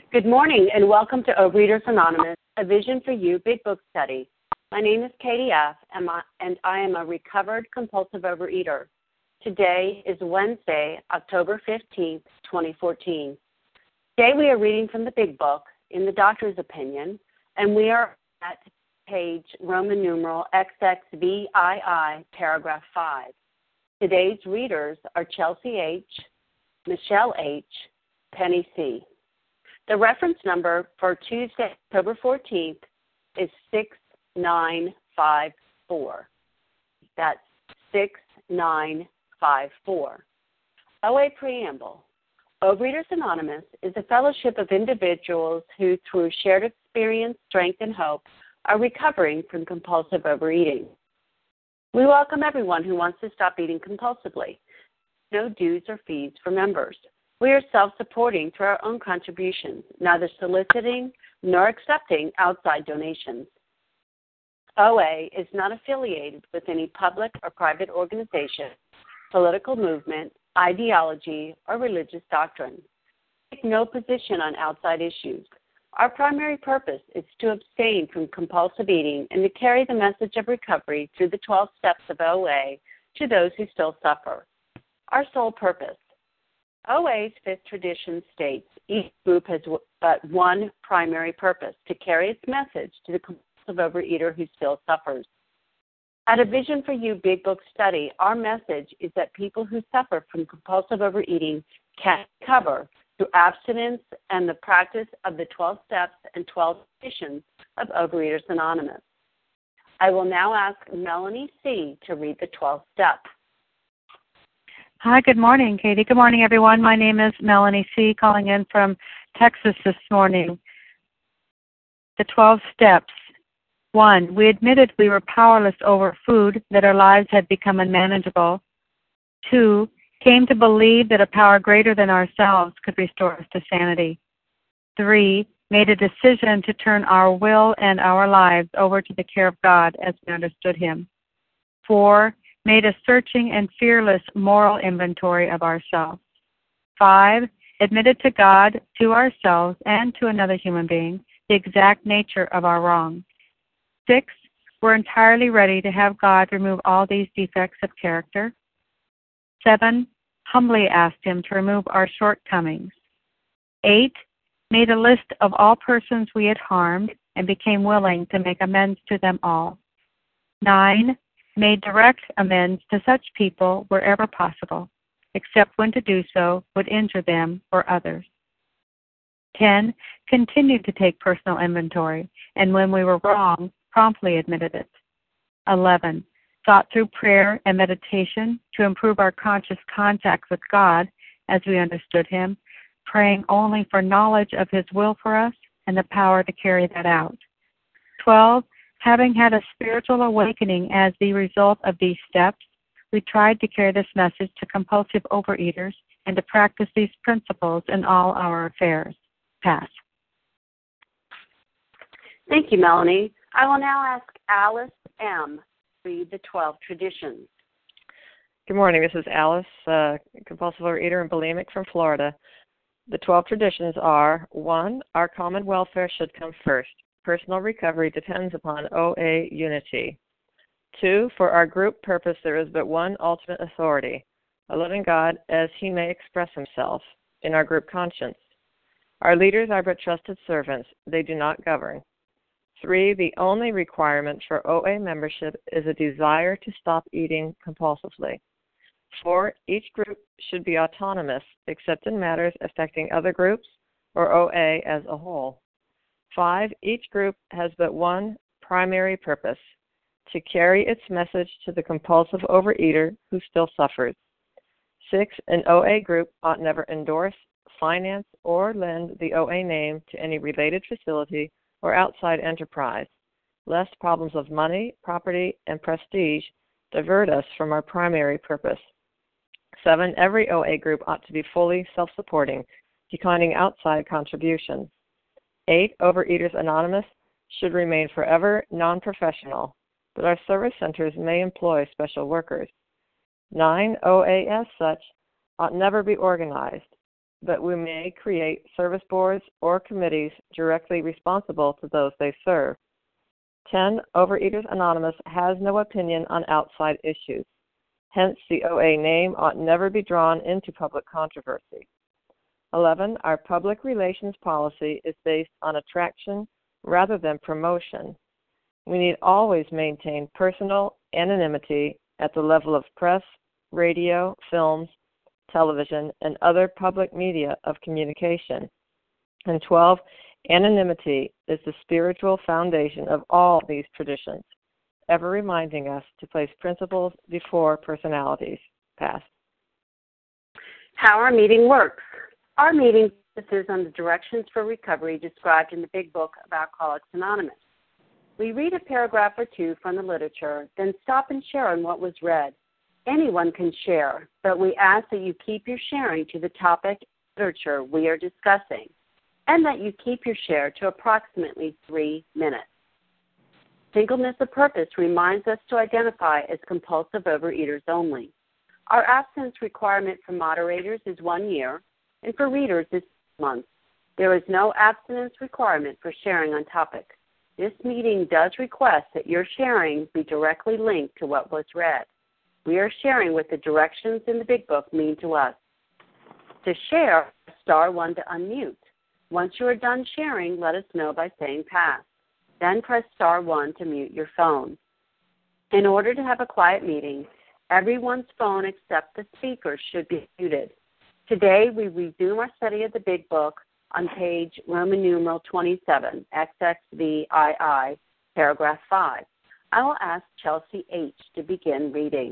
Good morning and welcome to Overeaters Anonymous, a Vision for You Big Book Study. My name is Katie F., and I am a recovered compulsive overeater. Today is Wednesday, October 15th, 2014. Today we are reading from the Big Book, in the doctor's opinion, and we are at page Roman numeral XXVII, paragraph 5. Today's readers are Chelsea H., Michelle H., Penny C. The reference number for Tuesday, October 14th is 6954. That's 6954. OA Preamble. Overeaters Anonymous is a fellowship of individuals who, through shared experience, strength, and hope, are recovering from compulsive overeating. We welcome everyone who wants to stop eating compulsively. No dues or fees for members. We are self-supporting through our own contributions, neither soliciting nor accepting outside donations. OA is not affiliated with any public or private organization, political movement, ideology, or religious doctrine. We take no position on outside issues. Our primary purpose is to abstain from compulsive eating and to carry the message of recovery through the 12 steps of OA to those who still suffer. Our sole purpose. OA's fifth tradition states each group has but one primary purpose, to carry its message to the compulsive overeater who still suffers. At a Vision for You Big Book Study, our message is that people who suffer from compulsive overeating can recover through abstinence and the practice of the 12 steps and 12 traditions of Overeaters Anonymous. I will now ask Melanie C. to read the 12 steps. Hi, good morning, Katie. Good morning, everyone. My name is Melanie C., calling in from Texas this morning. The 12 steps. 1, we admitted we were powerless over food, that our lives had become unmanageable. 2, came to believe that a power greater than ourselves could restore us to sanity. 3, made a decision to turn our will and our lives over to the care of God as we understood Him. 4, made a searching and fearless moral inventory of ourselves. 5, admitted to God, to ourselves, and to another human being the exact nature of our wrongs. 6, we're entirely ready to have God remove all these defects of character. 7, humbly asked Him to remove our shortcomings. 8, made a list of all persons we had harmed and became willing to make amends to them all. 9, made direct amends to such people wherever possible, except when to do so would injure them or others. 10, continued to take personal inventory, and when we were wrong, promptly admitted it. 11, sought through prayer and meditation to improve our conscious contact with God as we understood Him, praying only for knowledge of His will for us and the power to carry that out. 12, having had a spiritual awakening as the result of these steps, we tried to carry this message to compulsive overeaters and to practice these principles in all our affairs. Pass. Thank you, Melanie. I will now ask Alice M. to read the 12 traditions. Good morning. This is Alice, compulsive overeater and bulimic from Florida. The 12 traditions are: 1, our common welfare should come first. Personal recovery depends upon OA unity. 2, for our group purpose there is but one ultimate authority, a loving God as He may express Himself in our group conscience. Our leaders are but trusted servants. They do not govern. 3, the only requirement for OA membership is a desire to stop eating compulsively. 4, each group should be autonomous except in matters affecting other groups or OA as a whole. 5, each group has but one primary purpose, to carry its message to the compulsive overeater who still suffers. 6, an OA group ought never endorse, finance, or lend the OA name to any related facility or outside enterprise, lest problems of money, property, and prestige divert us from our primary purpose. 7, every OA group ought to be fully self-supporting, declining outside contributions. 8, Overeaters Anonymous should remain forever non-professional, but our service centers may employ special workers. 9, OA as such ought never be organized. but we may create service boards or committees directly responsible to those they serve. 10. Overeaters Anonymous has no opinion on outside issues. Hence, the OA name ought never be drawn into public controversy. 11. Our public relations policy is based on attraction rather than promotion. We need always maintain personal anonymity at the level of press, radio, films, television, and other public media of communication. And 12. Anonymity is the spiritual foundation of all these traditions, ever reminding us to place principles before personalities. Pass. How our meeting works. Our meeting focuses on the directions for recovery described in the Big Book of Alcoholics Anonymous. We read a paragraph or two from the literature, then stop and share on what was read. Anyone can share, but we ask that you keep your sharing to the topic literature we are discussing, and that you keep your share to approximately 3 minutes. Singleness of purpose reminds us to identify as compulsive overeaters only. Our abstinence requirement for moderators is 1 year, and for readers is 6 months. There is no abstinence requirement for sharing on topic. This meeting does request that your sharing be directly linked to what was read. We are sharing what the directions in the Big Book mean to us. To share, star 1 to unmute. Once you are done sharing, let us know by saying pass. Then press star 1 to mute your phone. In order to have a quiet meeting, everyone's phone except the speaker should be muted. Today, we resume our study of the Big Book on page Roman numeral 27, XXVII, paragraph 5. I will ask Chelsea H. to begin reading.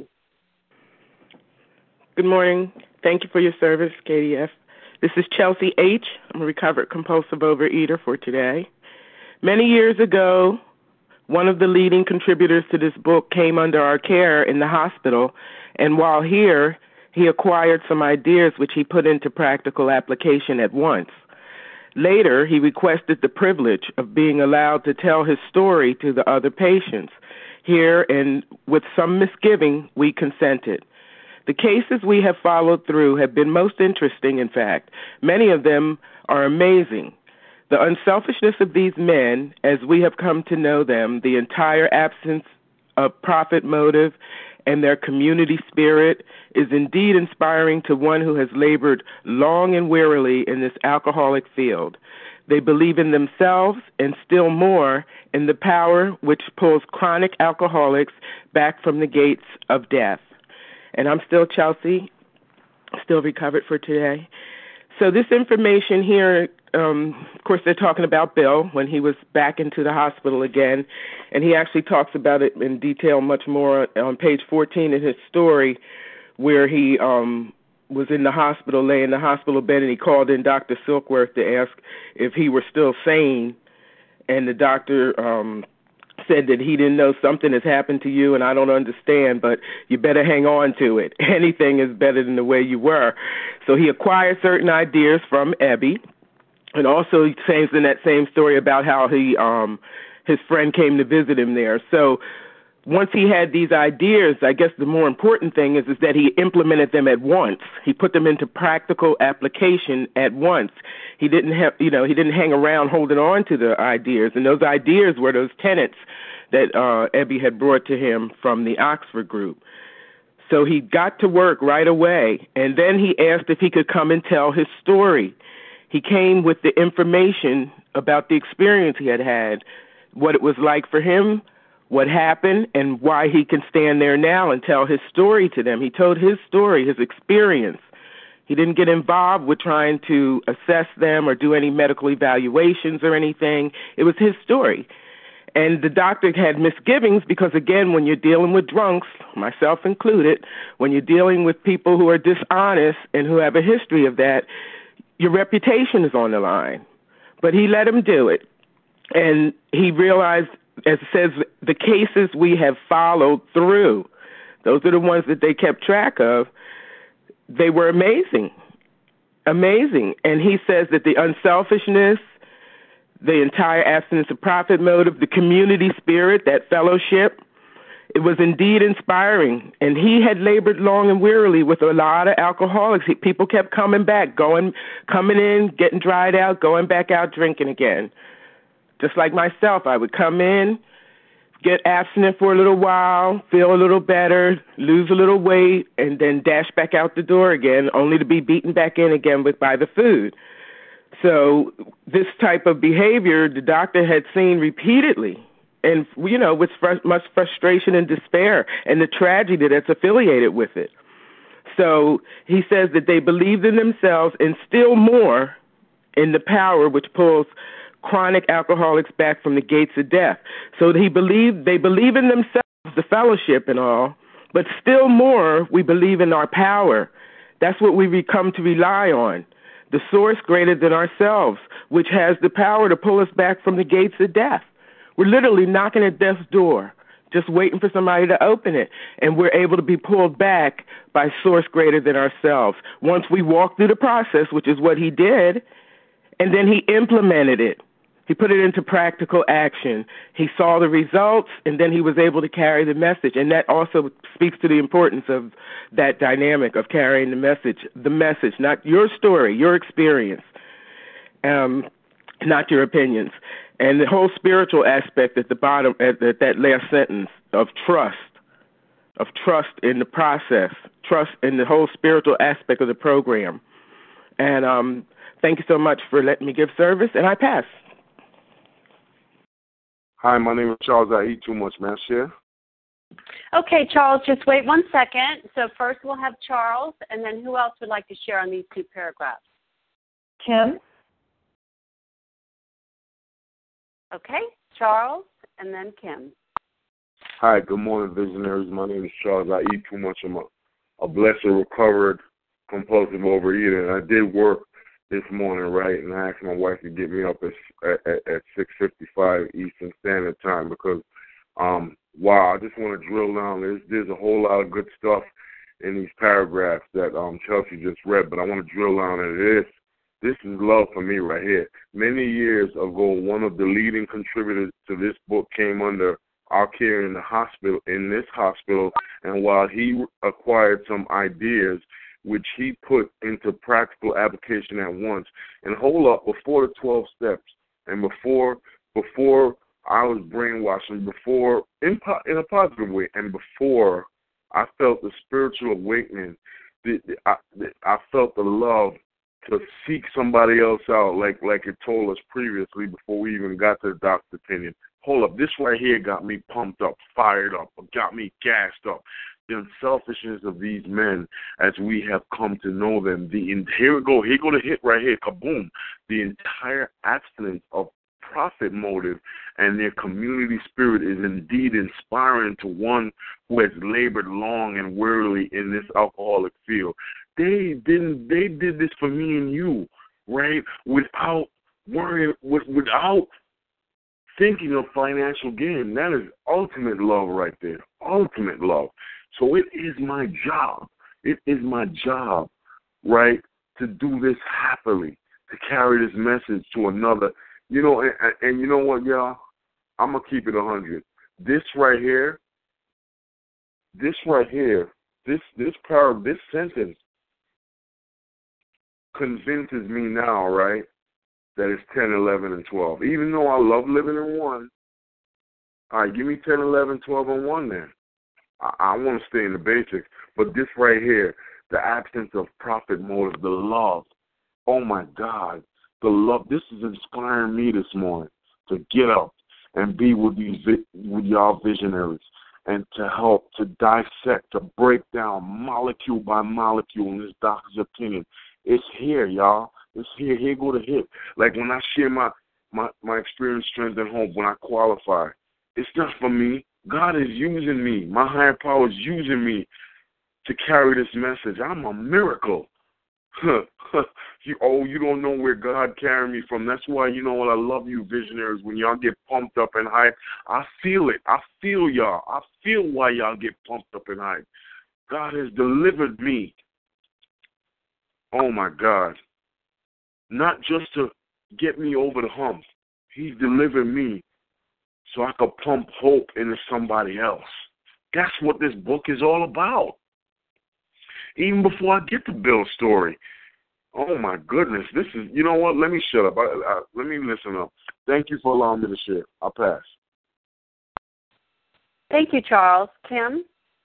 Good morning. Thank you for your service, KDF. This is Chelsea H. I'm a recovered compulsive overeater for today. Many years ago, one of the leading contributors to this book came under our care in the hospital, and while here, he acquired some ideas which he put into practical application at once. Later, he requested the privilege of being allowed to tell his story to the other patients. Here, and with some misgiving, we consented. The cases we have followed through have been most interesting, in fact. Many of them are amazing. The unselfishness of these men, as we have come to know them, the entire absence of profit motive, and their community spirit is indeed inspiring to one who has labored long and wearily in this alcoholic field. They believe in themselves and still more in the power which pulls chronic alcoholics back from the gates of death. And I'm still Chelsea, still recovered for today. So this information here, of course, they're talking about Bill when he was back into the hospital again, and he actually talks about it in detail much more on page 14 in his story, where he was in the hospital, lay in the hospital bed, and he called in Dr. Silkworth to ask if he were still sane, and the doctor said that he didn't know, something has happened to you, and I don't understand, but you better hang on to it. Anything is better than the way you were. So he acquired certain ideas from Ebby, and also he says in that same story about how his friend came to visit him there. So once he had these ideas, I guess the more important thing is that he implemented them at once. He put them into practical application at once. He didn't hang around holding on to the ideas, and those ideas were those tenets that Ebby had brought to him from the Oxford group. So he got to work right away, and then he asked if he could come and tell his story. He came with the information about the experience he had had, what it was like for him, what happened, and why he can stand there now and tell his story to them. He told his story, his experience. He didn't get involved with trying to assess them or do any medical evaluations or anything. It was his story. And the doctor had misgivings because, again, when you're dealing with drunks, myself included, when you're dealing with people who are dishonest and who have a history of that, your reputation is on the line. But he let him do it. And he realized, as it says, the cases we have followed through, those are the ones that they kept track of, they were amazing, amazing. And he says that the unselfishness, the entire abstinence of profit motive, the community spirit, that fellowship, It was indeed inspiring, and he had labored long and wearily with a lot of alcoholics. People kept coming back, coming in, getting dried out, going back out, drinking again. Just like myself, I would come in, get abstinent for a little while, feel a little better, lose a little weight, and then dash back out the door again, only to be beaten back in again by the food. So this type of behavior the doctor had seen repeatedly, and, with much frustration and despair and the tragedy that's affiliated with it. So he says that they believed in themselves and still more in the power which pulls chronic alcoholics back from the gates of death. So they believe in themselves, the fellowship and all, but still more we believe in our power. That's what we come to rely on, the source greater than ourselves, which has the power to pull us back from the gates of death. We're literally knocking at death's door, just waiting for somebody to open it, and we're able to be pulled back by source greater than ourselves. Once we walk through the process, which is what he did, and then he implemented it. He put it into practical action. He saw the results, and then he was able to carry the message. And that also speaks to the importance of that dynamic of carrying the message, not your story, your experience, not your opinions. And the whole spiritual aspect at the bottom, at that last sentence of trust in the process, trust in the whole spiritual aspect of the program. And thank you so much for letting me give service, and I pass. Hi, my name is Charles. I eat too much, man. Share. Okay, Charles, just wait 1 second. So first we'll have Charles, and then who else would like to share on these 2 paragraphs? Kim? Okay, Charles, and then Kim. Hi, good morning, visionaries. My name is Charles. I eat too much. I'm a blessed, recovered, compulsive overeater. And I did work this morning, right, and I asked my wife to get me up at 6:55 Eastern Standard Time because, wow, I just want to drill down. There's a whole lot of good stuff in these paragraphs that Chelsea just read, but I want to drill down into this. This is love for me right here. Many years ago, one of the leading contributors to this book came under our care in this hospital, and while he acquired some ideas, which he put into practical application at once. And hold up, before the 12 steps, and before I was brainwashed, and before, in a positive way, and before I felt the spiritual awakening, I felt the love to seek somebody else out, like it told us previously before we even got to the doctor's opinion. Hold up, this right here got me pumped up, fired up, got me gassed up. The unselfishness of these men as we have come to know them. Here we go the hit right here, kaboom. The entire abstinence of profit motive and their community spirit is indeed inspiring to one who has labored long and wearily in this alcoholic field. They did this for me and you, right? Without worrying, without thinking of financial gain. That is ultimate love right there. Ultimate love. So it is my job. It is my job, right, to do this happily, to carry this message to another. And you know what, y'all? I'm going to keep it 100. This sentence convinces me now, right, that it's 10, 11, and 12. Even though I love living in 1, all right, give me 10, 11, 12, and 1 then. I want to stay in the basics, but this right here, the absence of profit motive, the love, oh my God, the love, this is inspiring me this morning to get up and be with y'all visionaries and to help, to dissect, to break down molecule by molecule in this doctor's opinion. It's here, y'all. It's here. Here go the hit. Like when I share my experience, strength, and hope, when I qualify, it's not for me. God is using me. My higher power is using me to carry this message. I'm a miracle. You don't know where God carried me from. That's why, you know what, I love you visionaries. When y'all get pumped up and hyped, I feel it. I feel y'all. I feel why y'all get pumped up and hyped. God has delivered me. Oh, my God. Not just to get me over the hump. He's delivered me so I could pump hope into somebody else. That's what this book is all about. Even before I get to Bill's story. Oh, my goodness. This is, you know what? Let me shut up. Let me listen up. Thank you for allowing me to share. I'll pass. Thank you, Charles. Kim?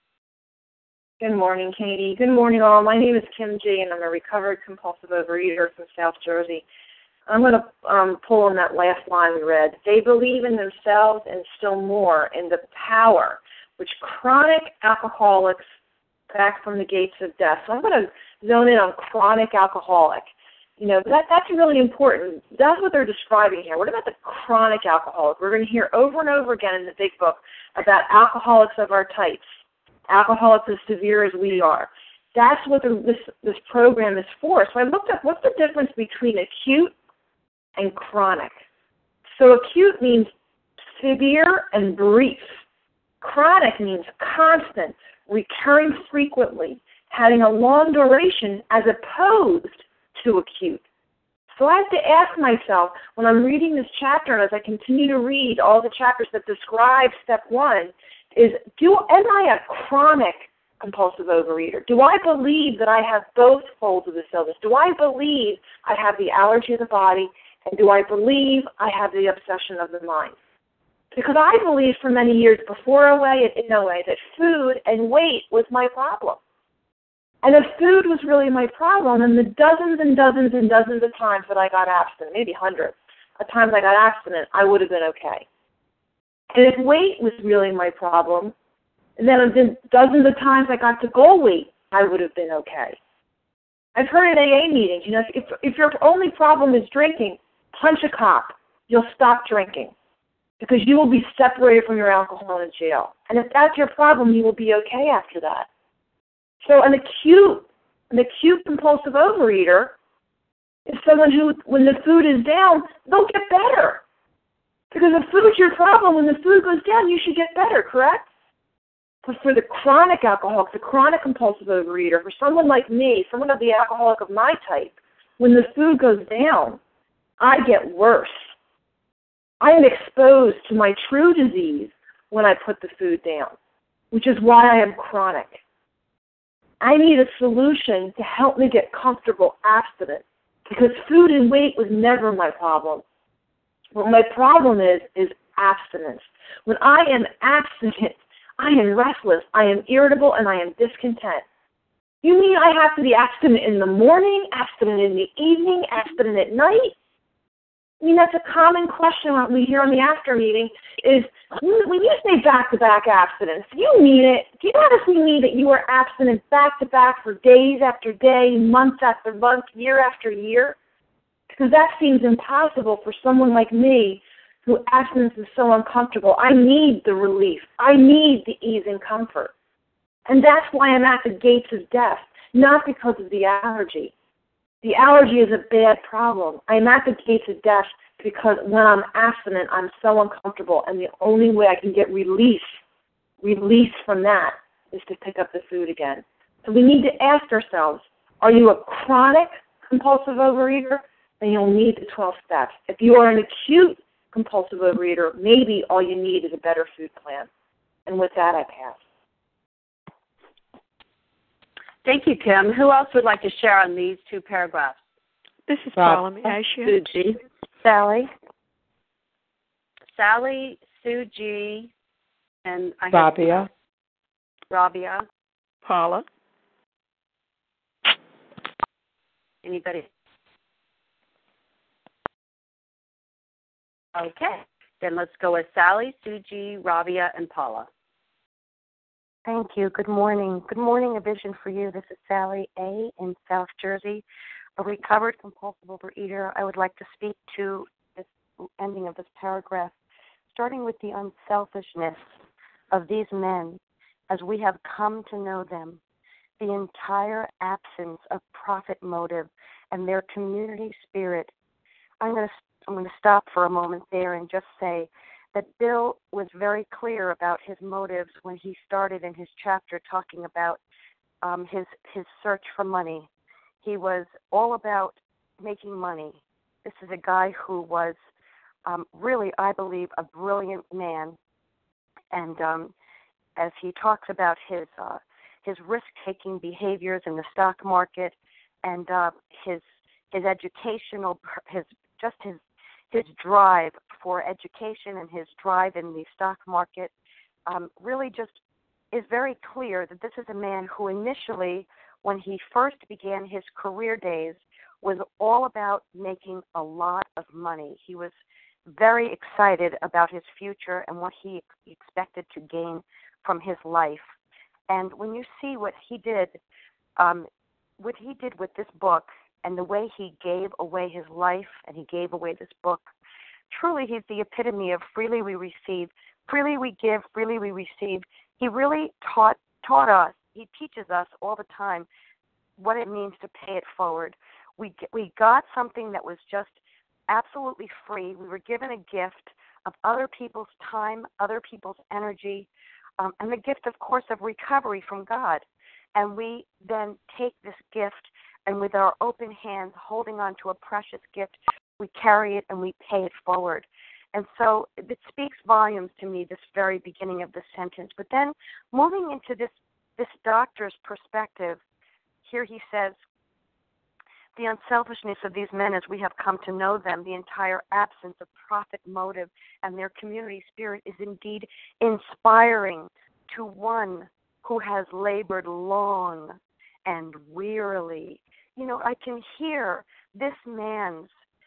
Good morning, Katie. Good morning, all. My name is Kim G., and I'm a recovered compulsive overeater from South Jersey. I'm going to pull on that last line we read. They believe in themselves and still more in the power which chronic alcoholics back from the gates of death. So I'm going to zone in on chronic alcoholic. You know, that's really important. That's what they're describing here. What about the chronic alcoholic? We're going to hear over and over again in the big book about alcoholics of our types, alcoholics as severe as we are. That's what this program is for. So I looked up what's the difference between acute and chronic. So acute means severe and brief. Chronic means constant, recurring frequently, having a long duration as opposed to acute. So I have to ask myself, when I'm reading this chapter and as I continue to read all the chapters that describe step one, am I a chronic compulsive overeater? Do I believe that I have both folds of this illness? Do I believe I have the allergy of the body, and do I believe I have the obsession of the mind? Because I believed for many years before OA and in OA that food and weight was my problem. And if food was really my problem, then the dozens and dozens and dozens of times that I got abstinent, maybe hundreds of times I got abstinent, I would have been okay. And if weight was really my problem, and then dozens of times I got to goal weight, I would have been okay. I've heard at AA meetings, you know, if your only problem is drinking, punch a cop. You'll stop drinking because you will be separated from your alcohol in jail. And if that's your problem, you will be okay after that. So an acute compulsive overeater is someone who, when the food is down, they'll get better. Because if food's your problem, when the food goes down, you should get better, correct? But for the chronic alcoholic, the chronic compulsive overeater, for someone like me, someone of the alcoholic of my type, when the food goes down, I get worse. I am exposed to my true disease when I put the food down, which is why I am chronic. I need a solution to help me get comfortable abstinent, because food and weight was never my problem. What my problem is abstinence. When I am abstinent, I am restless, I am irritable, and I am discontent. You mean I have to be abstinent in the morning, abstinent in the evening, abstinent at night? I mean, that's a common question that we hear on the after meeting is, when you say back-to-back abstinence, do you mean it? Do you honestly mean that you are abstinent back-to-back for days after day, months after month, year after year? Because that seems impossible for someone like me who abstinence is so uncomfortable. I need the relief. I need the ease and comfort. And that's why I'm at the gates of death, not because of the allergy. The allergy is a bad problem. I'm at the gates of death because when I'm abstinent, I'm so uncomfortable, and the only way I can get release from that, is to pick up the food again. So we need to ask ourselves, are you a chronic compulsive overeater? Then you'll need the 12 steps. If you are an acute compulsive overeater, maybe all you need is a better food plan. And with that, I pass. Thank you, Kim. Who else would like to share on these two paragraphs? This is Paula. May I share? Suji. Sally. Sally, Sue G, and I Rabia. Rabia. Paula. Anybody? Okay. Then let's go with Sally, Sue G, Rabia, and Paula. Thank you. Good morning. Good morning, A Vision for You. This is Sally A. in South Jersey, a recovered compulsive overeater. I would like to speak to this ending of this paragraph, starting with the unselfishness of these men as we have come to know them, the entire absence of profit motive and their community spirit. I'm going to stop for a moment there and just say that Bill was very clear about his motives when he started in his chapter talking about his search for money. He was all about making money. This is a guy who was really, I believe, a brilliant man. And as he talks about his risk-taking behaviors in the stock market and his educational, his drive for education and his drive in the stock market really just is very clear that this is a man who initially, when he first began his career days, was all about making a lot of money. He was very excited about his future and what he expected to gain from his life. And when you see what he did with this book and the way he gave away his life and he gave away this book, truly he's the epitome of freely we receive, freely we give, freely we receive. He really taught us, he teaches us all the time what it means to pay it forward. We got something that was just absolutely free. We were given a gift of other people's time, other people's energy, and the gift, of course, of recovery from God. And we then take this gift and with our open hands, holding on to a precious gift, we carry it and we pay it forward. And so it speaks volumes to me, this very beginning of the sentence. But then moving into this doctor's perspective, here he says, the unselfishness of these men as we have come to know them, the entire absence of profit motive and their community spirit is indeed inspiring to one who has labored long and wearily. You know, I can hear this man's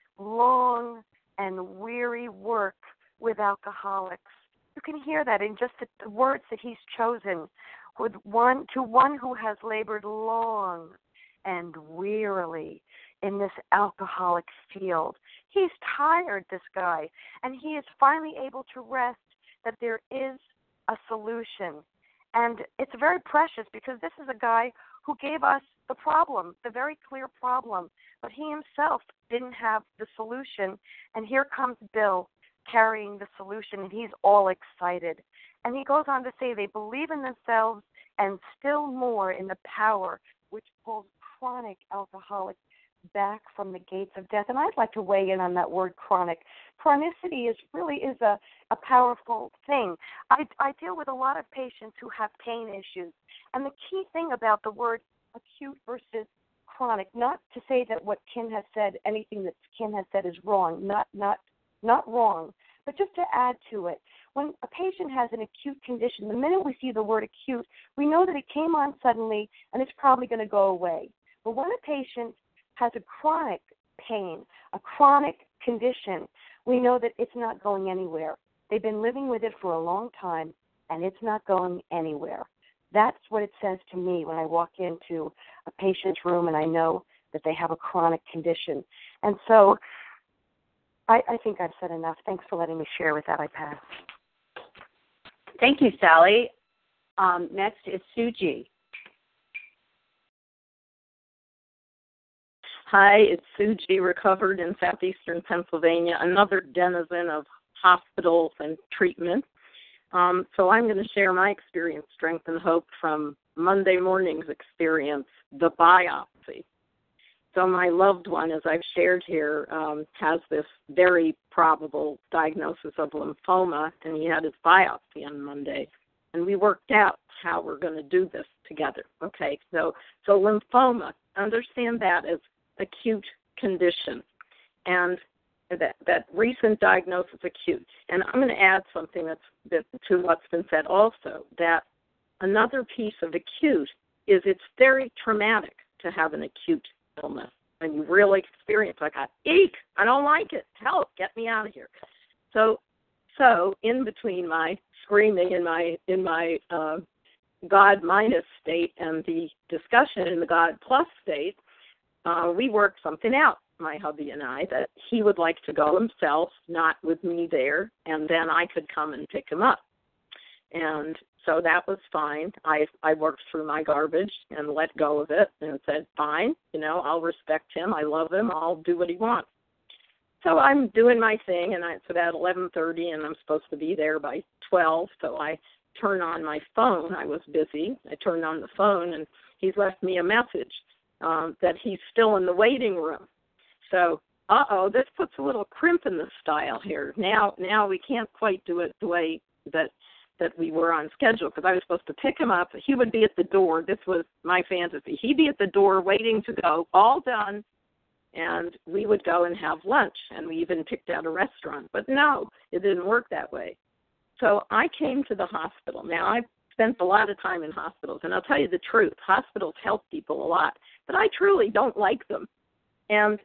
long and weary work with alcoholics. You can hear that in just the words that he's chosen. To one who has labored long and wearily in this alcoholic field. He's tired, this guy, and he is finally able to rest that there is a solution. And it's very precious because this is a guy who gave us the problem, the very clear problem, but he himself didn't have the solution. And here comes Bill carrying the solution, and he's all excited. And he goes on to say they believe in themselves and still more in the power which pulls chronic alcoholics back from the gates of death. And I'd like to weigh in on that word chronic. Chronicity really is a powerful thing. I deal with a lot of patients who have pain issues. And the key thing about the word acute versus chronic, not to say that what Ken has said, anything that Ken has said is wrong, not wrong, but just to add to it. When a patient has an acute condition, the minute we see the word acute, we know that it came on suddenly and it's probably going to go away. But when a patient has a chronic pain, a chronic condition, we know that it's not going anywhere. They've been living with it for a long time, and it's not going anywhere. That's what it says to me when I walk into a patient's room and I know that they have a chronic condition. And so I think I've said enough. Thanks for letting me share with that. I pass. Thank you, Sally. Next is Sue G. Hi, it's Sue G., recovered in southeastern Pennsylvania, another denizen of hospitals and treatment. So I'm going to share my experience, strength, and hope from Monday morning's experience, the biopsy. So my loved one, as I've shared here, has this very probable diagnosis of lymphoma, and he had his biopsy on Monday. And we worked out how we're going to do this together. Okay, so lymphoma, understand that as acute condition, and that recent diagnosis acute. And I'm going to add something that's to what's been said also, that another piece of acute is it's very traumatic to have an acute illness. And you really experience like, eek, I don't like it. Help, get me out of here. So in between my screaming in my God minus state and the discussion in the God plus state, we worked something out, my hubby and I, that he would like to go himself, not with me there, and then I could come and pick him up. And so that was fine. I worked through my garbage and let go of it and said, fine, I'll respect him. I love him. I'll do what he wants. So I'm doing my thing, and it's about 11:30, and I'm supposed to be there by 12. So I turn on my phone. I was busy. I turned on the phone, and he's left me a message that he's still in the waiting room. So, this puts a little crimp in the style here. Now we can't quite do it the way that that we were on schedule because I was supposed to pick him up. He would be at the door. This was my fantasy. He'd be at the door waiting to go, all done, and we would go and have lunch, and we even picked out a restaurant. But no, it didn't work that way. So I came to the hospital. Now, I've spent a lot of time in hospitals, and I'll tell you the truth. Hospitals help people a lot, but I truly don't like them. And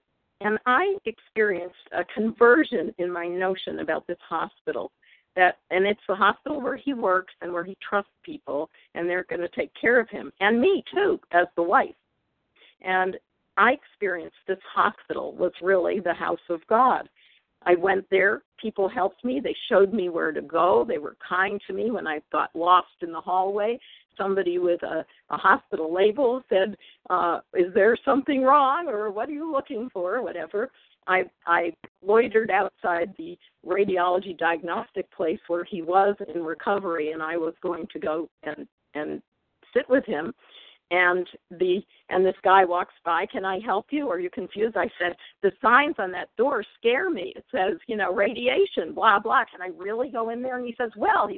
I experienced a conversion in my notion about this hospital. And it's the hospital where he works and where he trusts people, and they're going to take care of him, and me too, as the wife. And I experienced this hospital was really the house of God. I went there. People helped me. They showed me where to go. They were kind to me when I got lost in the hallway. Somebody with a hospital label said, is there something wrong, or what are you looking for, or whatever. I loitered outside the radiology diagnostic place where he was in recovery, and I was going to go and sit with him. And this guy walks by, can I help you? Are you confused? I said, the signs on that door scare me. It says, radiation, blah, blah. Can I really go in there? And he says,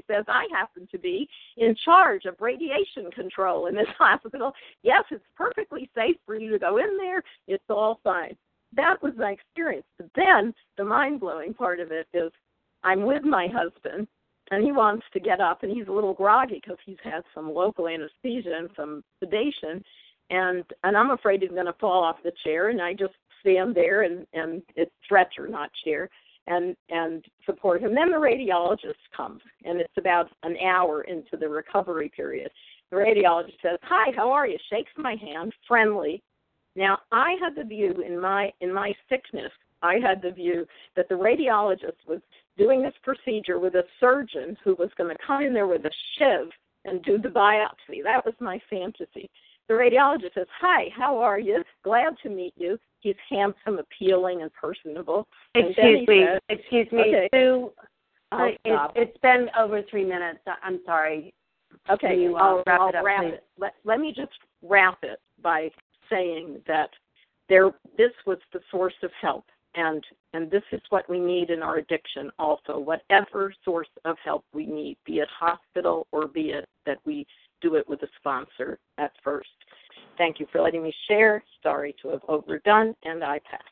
I happen to be in charge of radiation control in this hospital. Yes, it's perfectly safe for you to go in there. It's all fine. That was my experience. But then the mind-blowing part of it is I'm with my husband, and he wants to get up, and he's a little groggy because he's had some local anesthesia and some sedation, and I'm afraid he's going to fall off the chair, and I just stand there, and it's stretcher, not chair, and support him. Then the radiologist comes, and it's about an hour into the recovery period. The radiologist says, hi, how are you? Shakes my hand, friendly. Now, I had the view in my sickness, I had the view that the radiologist was doing this procedure with a surgeon who was going to come in there with a shiv and do the biopsy. That was my fantasy. The radiologist says, hi, how are you? Glad to meet you. He's handsome, appealing, and personable. Excuse me, okay. Sue. It's been over 3 minutes. I'm sorry. Okay, I'll wrap it. Let me just wrap it by saying that this was the source of help, and this is what we need in our addiction also, whatever source of help we need, be it hospital or be it that we do it with a sponsor at first. Thank you for letting me share. Sorry to have overdone, and I pass.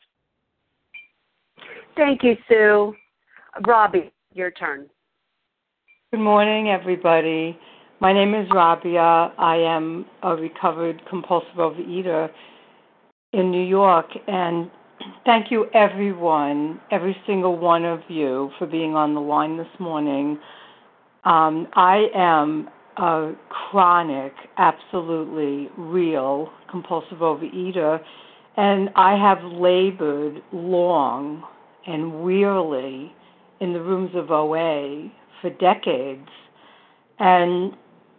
Thank you, Sue. Robbie, your turn. Good morning, everybody. My name is Rabia. I am a recovered compulsive overeater in New York, and thank you, everyone, every single one of you, for being on the line this morning. I am a chronic, absolutely real compulsive overeater, and I have labored long and wearily in the rooms of OA for decades. And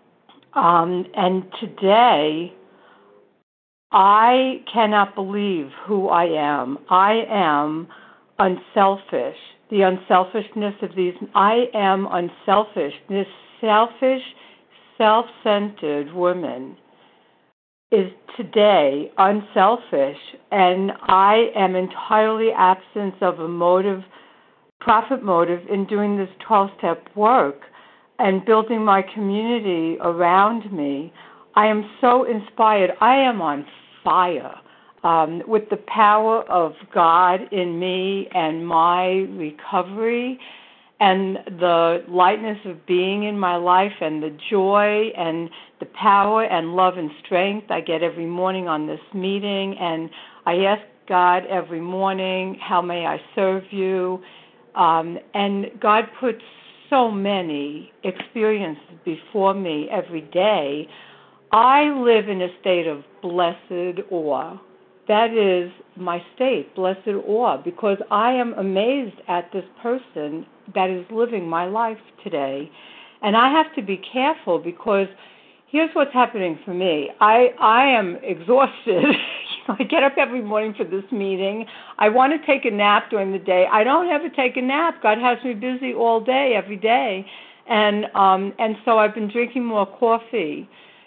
today, I cannot believe who I am. I am unselfish. The unselfishness of these, I am unselfish. This selfish, self-centered woman is today unselfish, and I am entirely absent of a motive, profit motive, in doing this 12-step work and building my community around me. I am so inspired. I am on fire with the power of God in me and my recovery and the lightness of being in my life and the joy and the power and love and strength I get every morning on this meeting. And I ask God every morning, how may I serve you? And God puts so many experiences before me every day. I live in a state of blessed awe. That is my state, blessed awe, because I am amazed at this person that is living my life today. And I have to be careful because here's what's happening for me. I am exhausted. I get up every morning for this meeting. I want to take a nap during the day. I don't ever take a nap. God has me busy all day, every day. And so I've been drinking more coffee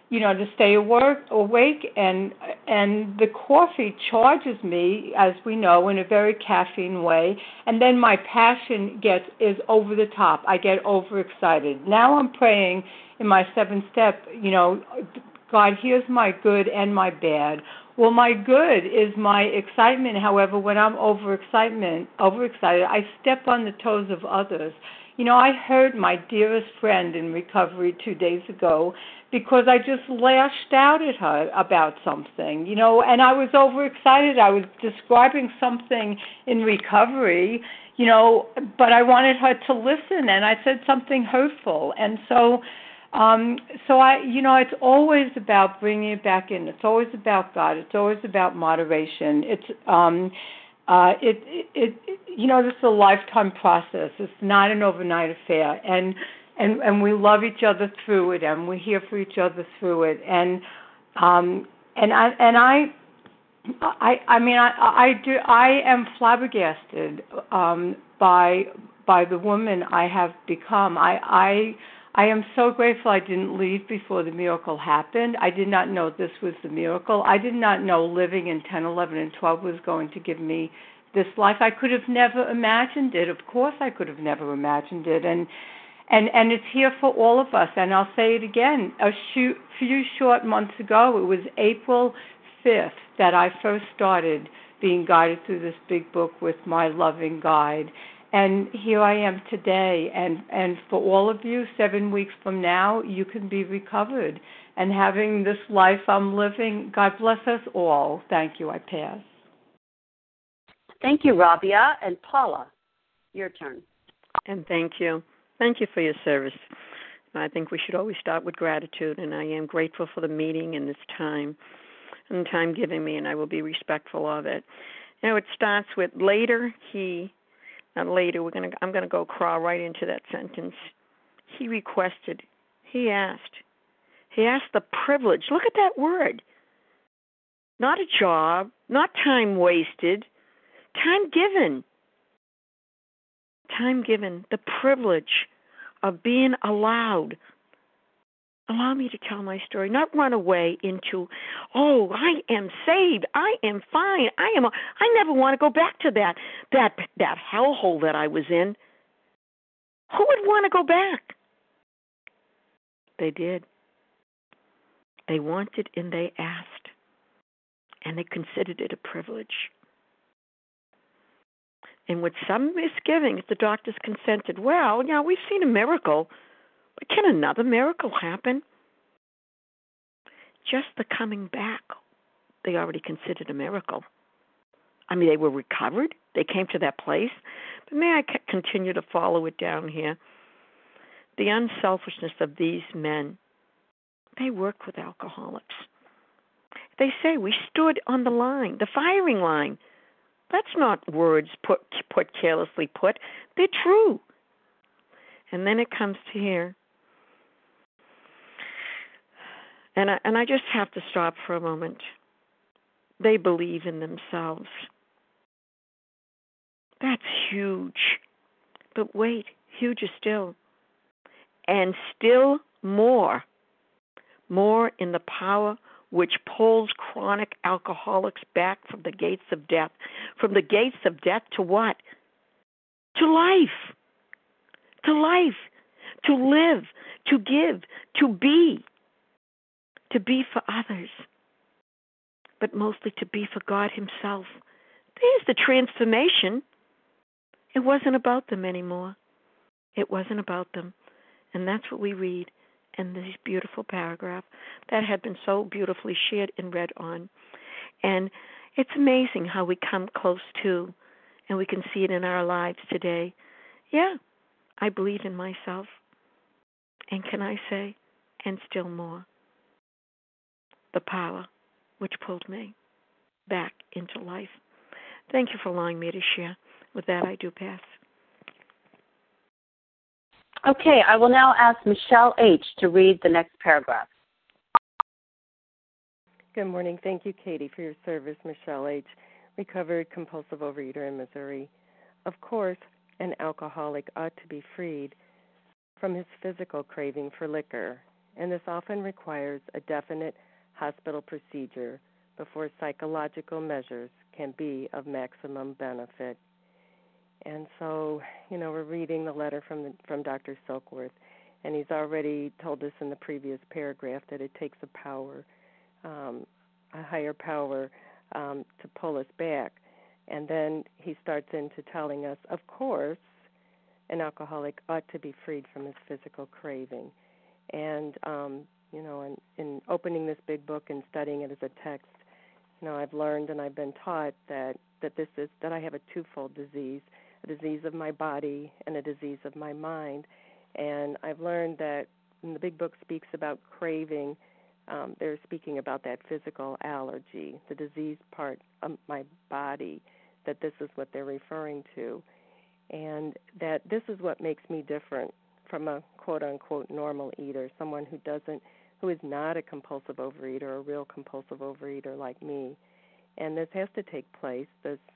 to stay awake, and the coffee charges me, as we know, in a very caffeine way, and then my passion is over the top. I get overexcited. Now I'm praying in my 7th step, God, here's my good and my bad. Well, my good is my excitement. However, when I'm overexcited, I step on the toes of others. I hurt my dearest friend in recovery 2 days ago because I just lashed out at her about something, and I was overexcited. I was describing something in recovery, but I wanted her to listen, and I said something hurtful. And so it's always about bringing it back in. It's always about God. It's always about moderation. It's this is a lifetime process. It's not an overnight affair, and we love each other through it, and we're here for each other through it. And I am flabbergasted by the woman I have become. I am so grateful I didn't leave before the miracle happened. I did not know this was the miracle. I did not know living in 10, 11, and 12 was going to give me this life. I could have never imagined it. Of course I could have never imagined it. And it's here for all of us. And I'll say it again. A few short months ago, it was April 5th that I first started being guided through this big book with my loving guide. And here I am today, and for all of you, 7 weeks from now, you can be recovered and having this life I'm living. God bless us all. Thank you. I pass. Thank you, Rabia. And Paula, your turn. And thank you. Thank you for your service. I think we should always start with gratitude, and I am grateful for the meeting and this time and time given me, and I will be respectful of it. It starts with later I'm going to go crawl right into that sentence. He requested, he asked the privilege. Look at that word. Not a job, not time wasted, time given. Time given, the privilege of being allowed. Allow me to tell my story, not run away into, I am saved, I am fine, I never want to go back to that hellhole that I was in. Who would want to go back? They did. They wanted and they asked, and they considered it a privilege. And with some misgivings, the doctors consented. Well, we've seen a miracle. But can another miracle happen? Just the coming back, they already considered a miracle. They were recovered. They came to that place. But may I continue to follow it down here? The unselfishness of these men, they worked with alcoholics. They say we stood on the line, the firing line. That's not words put carelessly put. They're true. And then it comes to here. And I just have to stop for a moment. They believe in themselves. That's huge. But wait, huger still. And still more. More in the power which pulls chronic alcoholics back from the gates of death. From the gates of death to what? To life. To life. To live. To give. To be. To be for others, but mostly to be for God himself. There's the transformation. It wasn't about them anymore. It wasn't about them. And that's what we read in this beautiful paragraph that had been so beautifully shared and read on. And it's amazing how we come close to, and we can see it in our lives today. Yeah, I believe in myself. And can I say, and still more. The power which pulled me back into life. Thank you for allowing me to share. With that, I do pass. Okay, I will now ask Michelle H. to read the next paragraph. Good morning. Thank you, Katie, for your service. Michelle H., recovered compulsive overeater in Missouri. Of course, an alcoholic ought to be freed from his physical craving for liquor. and this often requires a definite hospital procedure before psychological measures can be of maximum benefit. And so, we're reading the letter from Dr. Silkworth, and he's already told us in the previous paragraph that it takes a power, a higher power, to pull us back. And then he starts into telling us, of course, an alcoholic ought to be freed from his physical craving. And, in opening this big book and studying it as a text, I've learned and I've been taught that I have a twofold disease, a disease of my body and a disease of my mind. And I've learned that when the big book speaks about craving, they're speaking about that physical allergy, the disease part of my body, that this is what they're referring to. And that this is what makes me different from a quote-unquote normal eater, someone who is not a compulsive overeater, a real compulsive overeater like me. And this has to take place.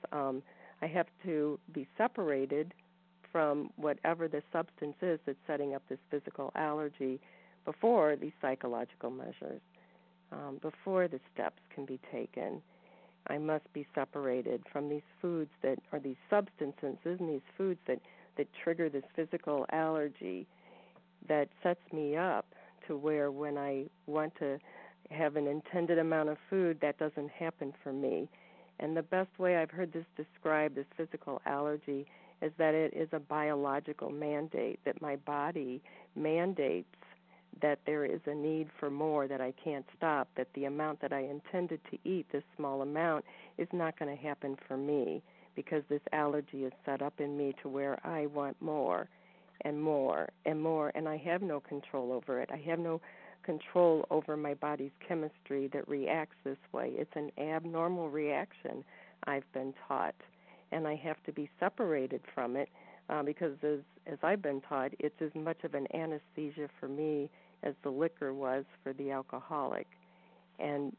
I have to be separated from whatever the substance is that's setting up this physical allergy before these psychological measures, before the steps can be taken. I must be separated from these foods these substances and these foods that trigger this physical allergy that sets me up to where when I want to have an intended amount of food, that doesn't happen for me. And the best way I've heard this described, this physical allergy, is that it is a biological mandate, that my body mandates that there is a need for more, that I can't stop, that the amount that I intended to eat, this small amount, is not going to happen for me because this allergy is set up in me to where I want more and more and more, and I have no control over it. I have no control over my body's chemistry that reacts this way. It's an abnormal reaction, I've been taught, and I have to be separated from it because as I've been taught, it's as much of an anesthesia for me as the liquor was for the alcoholic. And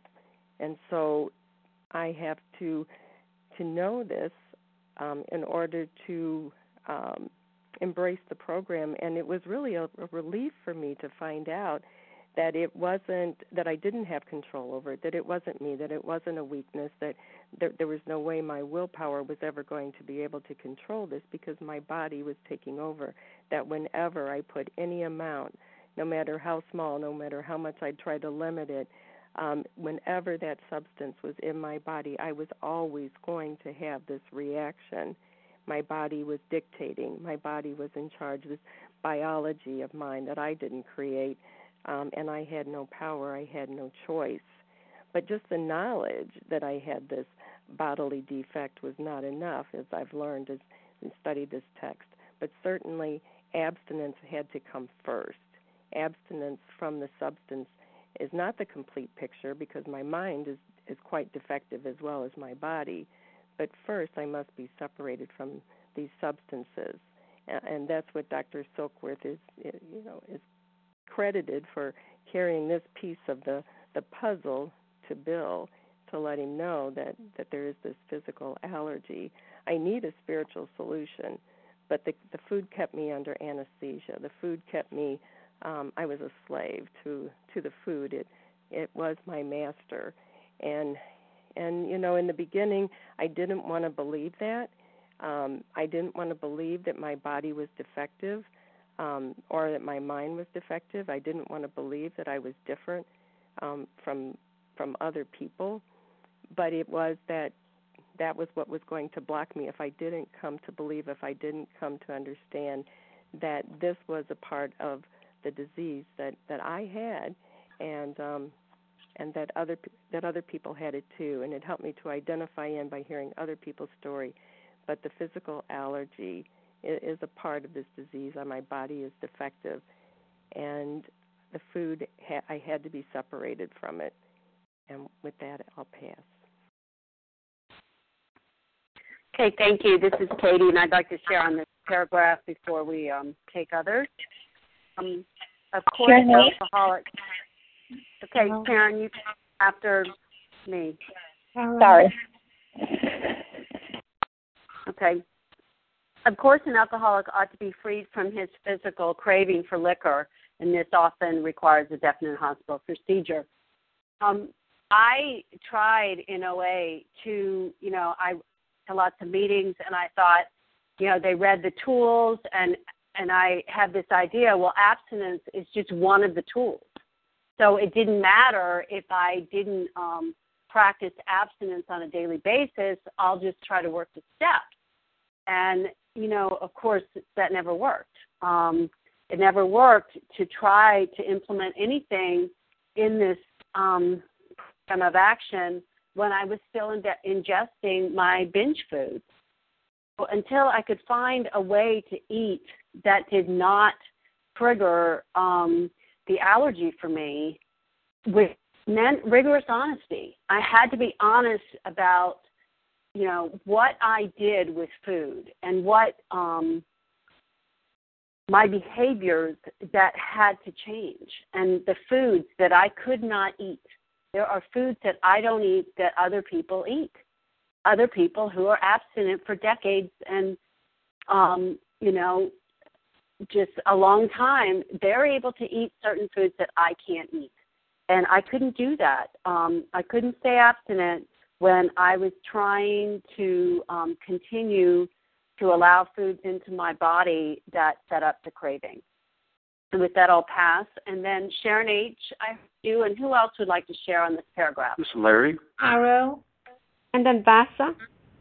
so I have to know this in order to embrace the program. And it was really a relief for me to find out that it wasn't, that I didn't have control over it, that it wasn't me, that it wasn't a weakness, that there was no way my willpower was ever going to be able to control this because my body was taking over, that whenever I put any amount, no matter how small, no matter how much I tried to limit it, whenever that substance was in my body, I was always going to have this reaction. My body was dictating. My body was in charge, this biology of mine that I didn't create. And I had no power, I had no choice. But just the knowledge that I had this bodily defect was not enough, as I've learned as I studied this text. But certainly abstinence had to come first. Abstinence from the substance is not the complete picture because my mind is quite defective as well as my body. But first I must be separated from these substances. And that's what Dr. Silkworth is credited for carrying this piece of the puzzle to Bill to let him know that there is this physical allergy. I need a spiritual solution, but the food kept me under anesthesia. The food kept me, I was a slave to the food. It was my master. And in the beginning, I didn't want to believe that. I didn't want to believe that my body was defective. Or that my mind was defective. I didn't want to believe that I was different from other people, but it was that was what was going to block me if I didn't come to believe, if I didn't come to understand that this was a part of the disease that I had, and that other people had it too. And it helped me to identify in by hearing other people's story. But the physical allergy is a part of this disease. My body is defective, and the food, I had to be separated from it. And with that, I'll pass. Okay, thank you. This is Katie, and I'd like to share on this paragraph before we take others. Of course, alcoholics. Okay, Karen, you after me. Sorry. Okay. Of course, an alcoholic ought to be freed from his physical craving for liquor and this often requires a definite hospital procedure. I tried in OA to, I had lots of meetings, and I thought, they read the tools, and I had this idea, well, abstinence is just one of the tools. So it didn't matter if I didn't practice abstinence on a daily basis, I'll just try to work the steps. And, of course, that never worked. It never worked to try to implement anything in this program of action when I was still ingesting my binge foods. So until I could find a way to eat that did not trigger the allergy for me, which meant rigorous honesty. I had to be honest about, what I did with food and what my behaviors that had to change, and the foods that I could not eat. There are foods that I don't eat that other people eat. Other people who are abstinent for decades and, just a long time, they're able to eat certain foods that I can't eat. And I couldn't do that. I couldn't stay abstinent when I was trying to continue to allow foods into my body that set up the craving. And with that, I'll pass. And then Sharon H., I heard you, and who else would like to share on this paragraph? This is Larry. Arrow. And then Vasa.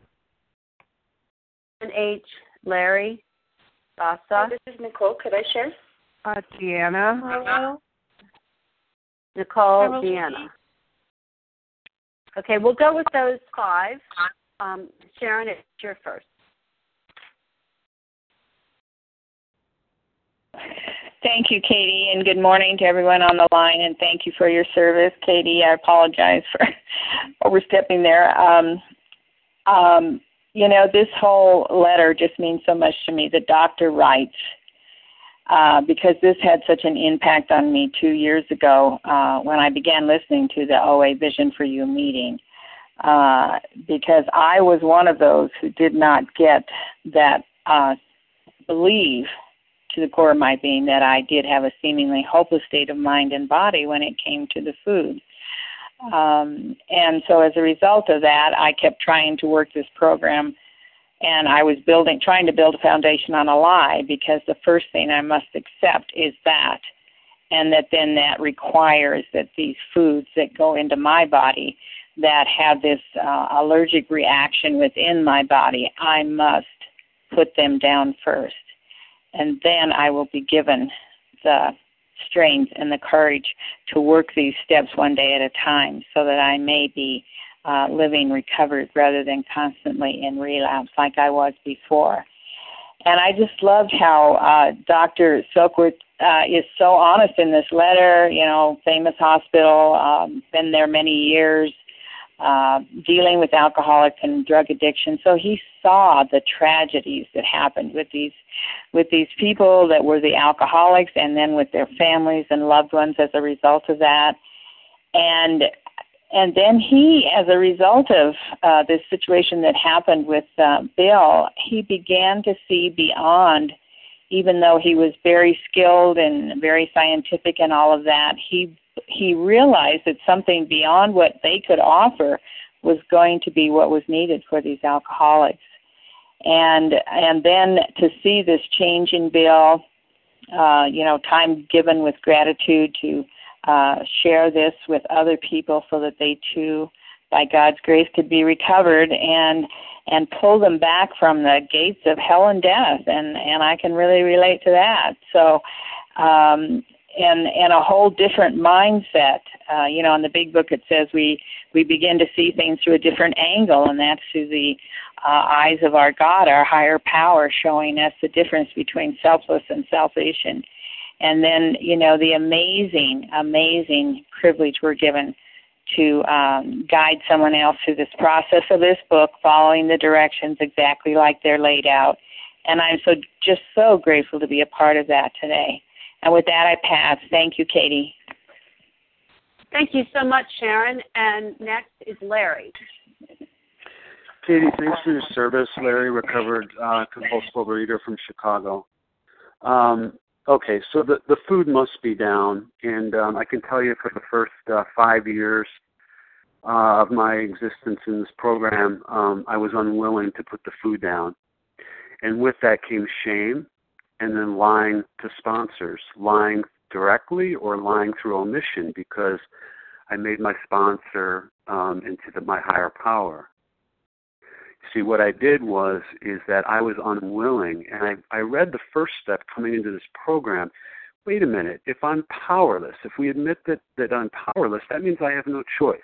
And H., Larry, Vasa. This is Nicole. Could I share? Deanna. Hello. Nicole, Deanna. Okay, we'll go with those 5. Sharon, it's your first. Thank you, Katie, and good morning to everyone on the line, and thank you for your service. Katie, I apologize for overstepping there. This whole letter just means so much to me. The doctor writes, because this had such an impact on me 2 years ago when I began listening to the OA Vision for You meeting, because I was one of those who did not get that believe to the core of my being that I did have a seemingly hopeless state of mind and body when it came to the food. And so as a result of that, I kept trying to work this program, and I was trying to build a foundation on a lie, because the first thing I must accept is that, and then that requires that these foods that go into my body that have this allergic reaction within my body, I must put them down first. And then I will be given the strength and the courage to work these steps one day at a time, so that I may be living recovered rather than constantly in relapse like I was before. And I just loved how Dr. Silkworth is so honest in this letter, famous hospital, been there many years, dealing with alcoholic and drug addiction. So he saw the tragedies that happened with these people that were the alcoholics, and then with their families and loved ones as a result of that. And then he, as a result of this situation that happened with Bill, he began to see beyond, even though he was very skilled and very scientific and all of that, he realized that something beyond what they could offer was going to be what was needed for these alcoholics. And then to see this change in Bill, time given with gratitude to share this with other people so that they too, by God's grace, could be recovered and pull them back from the gates of hell and death. And I can really relate to that. So, and a whole different mindset. In the big book it says we begin to see things through a different angle, and that's through the eyes of our God, our higher power, showing us the difference between selfless and selfish. And then, the amazing privilege we're given to guide someone else through this process of this book, following the directions exactly like they're laid out. And I'm just so grateful to be a part of that today. And with that, I pass. Thank you, Katie. Thank you so much, Sharon. And next is Larry. Katie, thanks for your service. Larry, recovered compulsive overeater from Chicago. Okay, so the food must be down, and I can tell you for the first 5 years of my existence in this program, I was unwilling to put the food down. And with that came shame, and then lying to sponsors, lying directly or lying through omission, because I made my sponsor into my higher power. See, what I did is that I was unwilling, and I read the first step coming into this program. Wait a minute, if I'm powerless, if we admit that I'm powerless, that means I have no choice.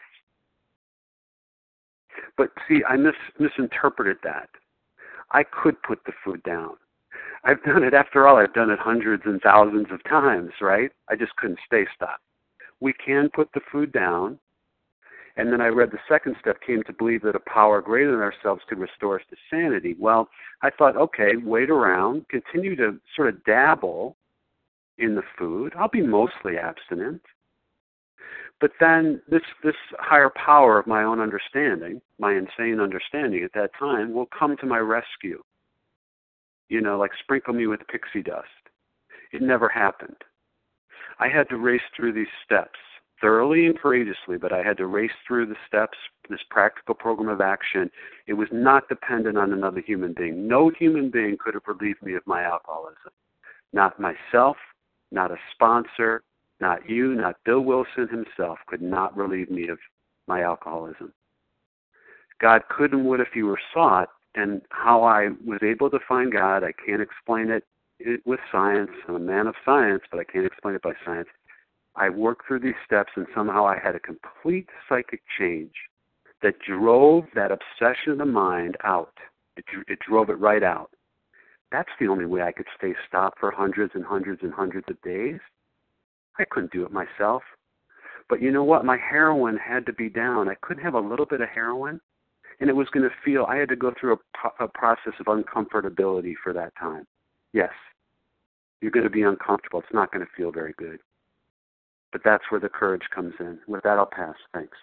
But see, I misinterpreted that. I could put the food down. I've done it, after all, I've done it hundreds and thousands of times, right? I just couldn't stay stopped. We can put the food down. And then I read the second step, came to believe that a power greater than ourselves could restore us to sanity. Well, I thought, okay, wait around, continue to sort of dabble in the food. I'll be mostly abstinent. But then this higher power of my own understanding, my insane understanding at that time, will come to my rescue. You know, like sprinkle me with pixie dust. It never happened. I had to race through these steps thoroughly and courageously, but I had to race through the steps, this practical program of action. It was not dependent on another human being. No human being could have relieved me of my alcoholism. Not myself, not a sponsor, not you, not Bill Wilson himself could not relieve me of my alcoholism. God could and would if he were sought, and how I was able to find God, I can't explain it with science. I'm a man of science, but I can't explain it by science. I worked through these steps, and somehow I had a complete psychic change that drove that obsession of the mind out. It drove it right out. That's the only way I could stay stopped for hundreds and hundreds and hundreds of days. I couldn't do it myself. But you know what? My heroin had to be down. I couldn't have a little bit of heroin, and it was going to feel, I had to go through a process of uncomfortability for that time. Yes, you're going to be uncomfortable. It's not going to feel very good. But that's where the courage comes in. With that, I'll pass. Thanks.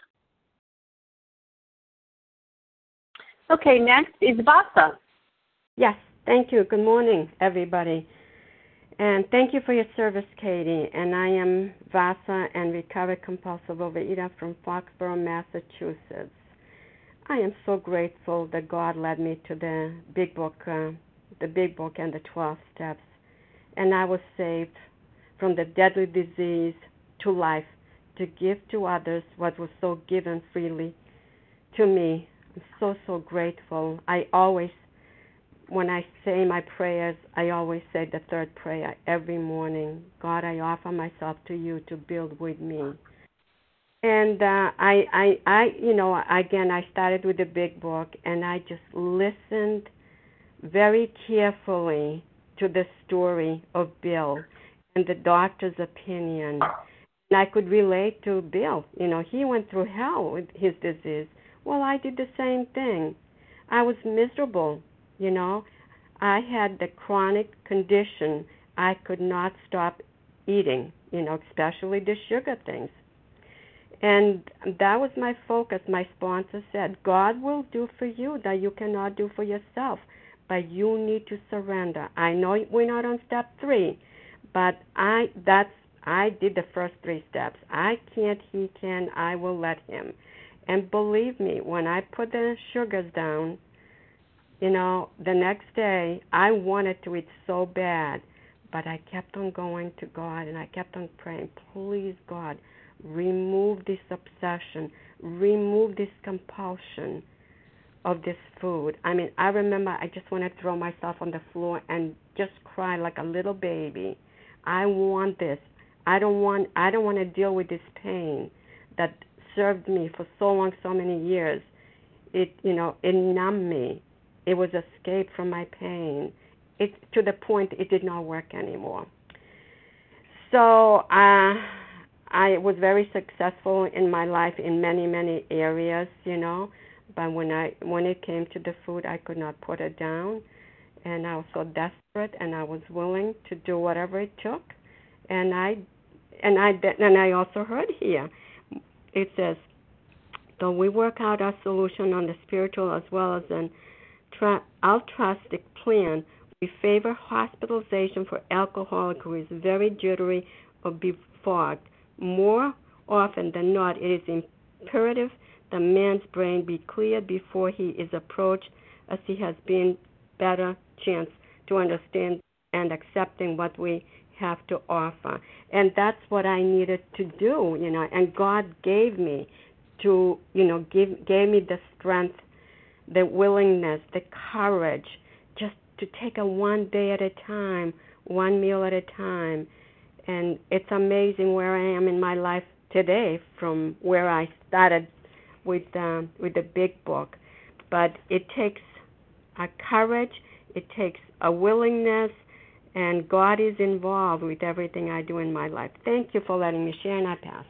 Okay, next is Vasa. Yes, thank you. Good morning, everybody. And thank you for your service, Katie. And I am Vasa, and recovered compulsive overeater from Foxborough, Massachusetts. I am so grateful that God led me to the Big Book and the 12 Steps. And I was saved from the deadly disease to life, to give to others what was so given freely to me. I'm so grateful. I always, when I say my prayers, I always say the third prayer every morning. God, I offer myself to you to build with me. And I started with the Big Book, and I just listened very carefully to the story of Bill and the doctor's opinion. And I could relate to Bill. You know, he went through hell with his disease. Well, I did the same thing. I was miserable, you know. I had the chronic condition. I could not stop eating, you know, especially the sugar things. And that was my focus. My sponsor said, God will do for you that you cannot do for yourself, but you need to surrender. I know we're not on step 3, but I did the first 3 steps. I can't, he can, I will let him. And believe me, when I put the sugars down, you know, the next day I wanted to eat so bad, but I kept on going to God, and I kept on praying, please, God, remove this obsession, remove this compulsion of this food. I mean, I remember I just want to throw myself on the floor and just cry like a little baby. I want this. I don't want to deal with this pain that served me for so long, so many years. It numbed me. It was escape from my pain. It to the point it did not work anymore. So I was very successful in my life in many, many areas, you know. But when it came to the food, I could not put it down, and I was so desperate, and I was willing to do whatever it took. And I also heard here, it says, though we work out our solution on the spiritual as well as an altruistic plan, We favor hospitalization for alcoholic who is very jittery or befogged. More often than not, it is imperative the man's brain be cleared before he is approached, as he has been better chance to understand and accepting what we have to offer. And that's what I needed to do, and God gave me to, gave me the strength, the willingness, the courage, just to take it one day at a time, one meal at a time. And it's amazing where I am in my life today from where I started with the big book. But it takes a courage, it takes a willingness, and God is involved with everything I do in my life. Thank you for letting me share, and I pass.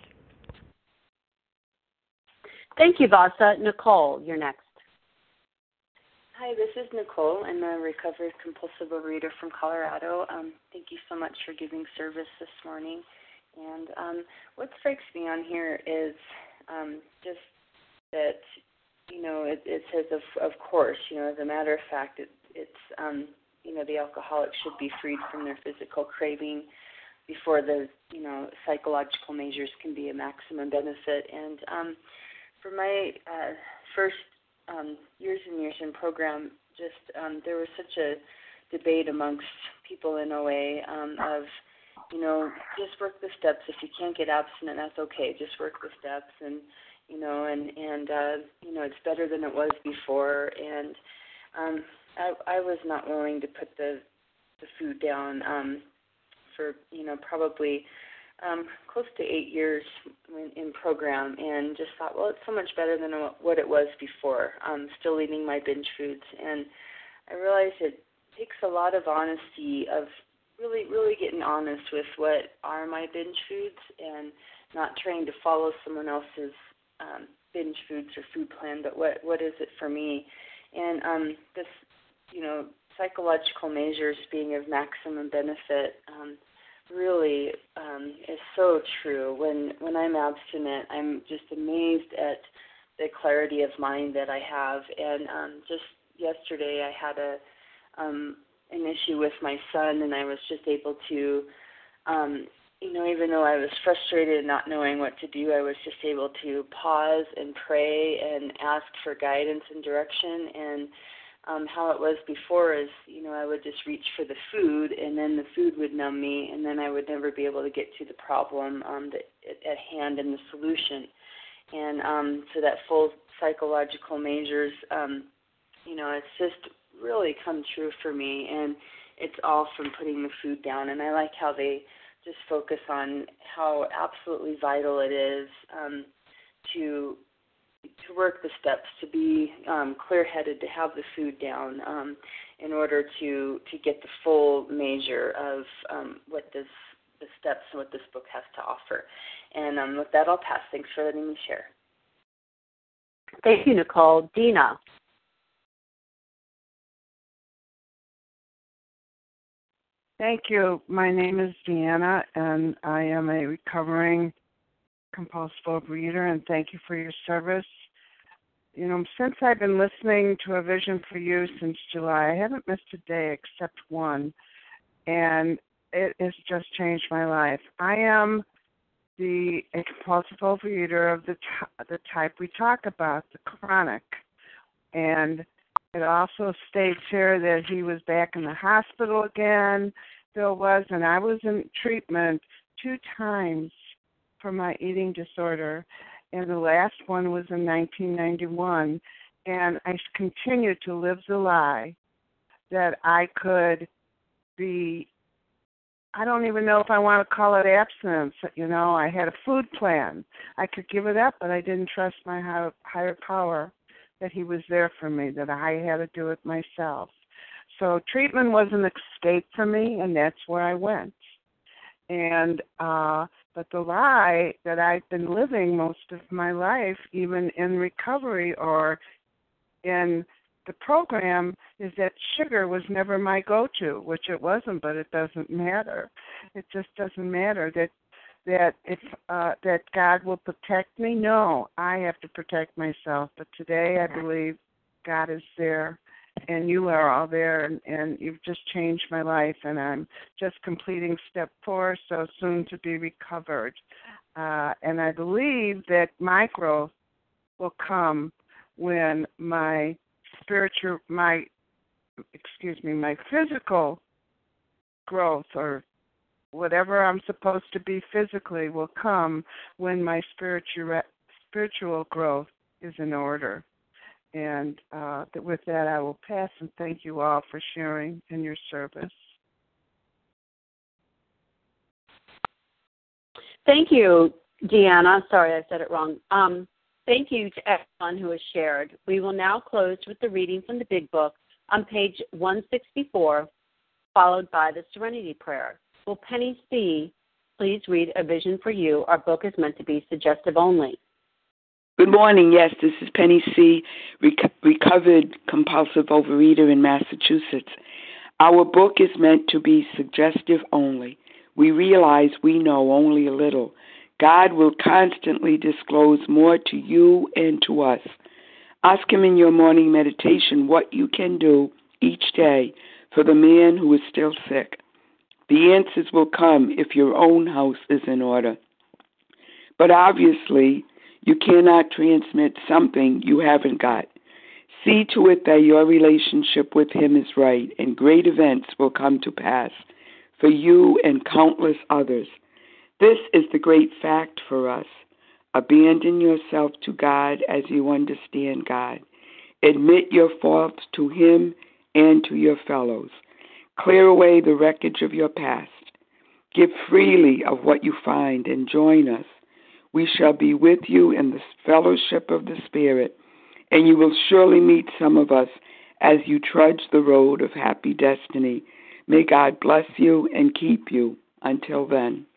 Thank you, Vasa. Nicole, you're next. Hi, this is Nicole. I'm a recovered compulsive overeater from Colorado. Thank you so much for giving service this morning. And what strikes me on here is just that, it says, of course, as a matter of fact, it's the alcoholic should be freed from their physical craving before the, psychological measures can be a maximum benefit. And for my first years and years in program, just there was such a debate amongst people in OA of, just work the steps. If you can't get abstinent, that's okay. Just work the steps, and it's better than it was before. And I was not willing to put the food down for probably close to 8 years in program, and just thought, well, it's so much better than what it was before. Still eating my binge foods, and I realized it takes a lot of honesty of really getting honest with what are my binge foods and not trying to follow someone else's binge foods or food plan, but what is it for me? And this, psychological measures being of maximum benefit really is so true. When I'm abstinent, I'm just amazed at the clarity of mind that I have. And just yesterday, I had an issue with my son, and I was just able to, even though I was frustrated and not knowing what to do, I was just able to pause and pray and ask for guidance and direction. And how it was before is, I would just reach for the food, and then the food would numb me, and then I would never be able to get to the problem at hand and the solution. And so that full psychological measures, it's just really come true for me, and it's all from putting the food down. And I like how they just focus on how absolutely vital it is to work the steps, to be clear-headed, to have the food down in order to get the full measure of what the steps and what this book has to offer. And with that, I'll pass. Thanks for letting me share. Thank you, Nicole. Dina. Thank you. My name is Deanna, and I am a recovering compulsive overeater, and thank you for your service. Since I've been listening to A Vision for You since July, I haven't missed a day except one, and it has just changed my life. I am a compulsive overeater of the type we talk about, the chronic, and it also states here that he was back in the hospital again, Bill was, and I was in treatment 2 times for my eating disorder, and the last one was in 1991, and I continued to live the lie that I could be, I don't even know if I want to call it abstinence. I had a food plan. I could give it up, but I didn't trust my higher power that he was there for me, that I had to do it myself. So treatment was an escape for me, and that's where I went. And but the lie that I've been living most of my life, even in recovery or in the program, is that sugar was never my go-to, which it wasn't, but it doesn't matter. It just doesn't matter that if that God will protect me. No, I have to protect myself. But today I believe God is there, and you are all there, and you've just changed my life, and I'm just completing step 4, so soon to be recovered. And I believe that my growth will come when my physical growth, or whatever I'm supposed to be physically, will come when my spiritual growth is in order. And with that, I will pass, and thank you all for sharing in your service. Thank you, Deanna. Sorry, I said it wrong. Thank you to everyone who has shared. We will now close with the reading from the Big Book on page 164, followed by the Serenity Prayer. Will Penny C. please read A Vision for You? Our book is meant to be suggestive only. Good morning. Yes, this is Penny C., recovered compulsive overeater in Massachusetts. Our book is meant to be suggestive only. We realize we know only a little. God will constantly disclose more to you and to us. Ask Him in your morning meditation what you can do each day for the man who is still sick. The answers will come if your own house is in order. But obviously, you cannot transmit something you haven't got. See to it that your relationship with Him is right, and great events will come to pass for you and countless others. This is the great fact for us. Abandon yourself to God as you understand God. Admit your faults to Him and to your fellows. Clear away the wreckage of your past. Give freely of what you find and join us. We shall be with you in the fellowship of the Spirit, and you will surely meet some of us as you trudge the road of happy destiny. May God bless you and keep you. Until then.